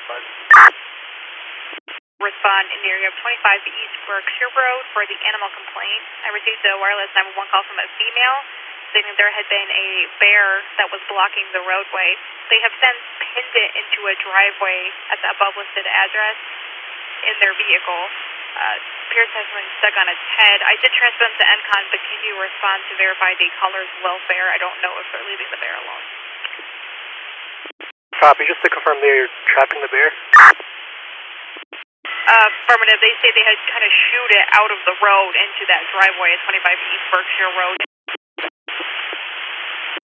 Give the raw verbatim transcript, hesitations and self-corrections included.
Respond in the area of twenty-five East Berkshire Road for the animal complaint. I received a wireless nine one one call from a female stating there had been a bear that was blocking the roadway. They have since pinned it into a driveway at the above listed address in their vehicle. Uh, appears to have something stuck on its head. I did transfer them to N CON, but can you respond to verify the caller's welfare? I don't know if they're leaving the bear alone. Copy. Just to confirm, they're trapping the bear? Uh, affirmative. They say they had kind of shoot it out of the road into that driveway at twenty-five East Berkshire Road.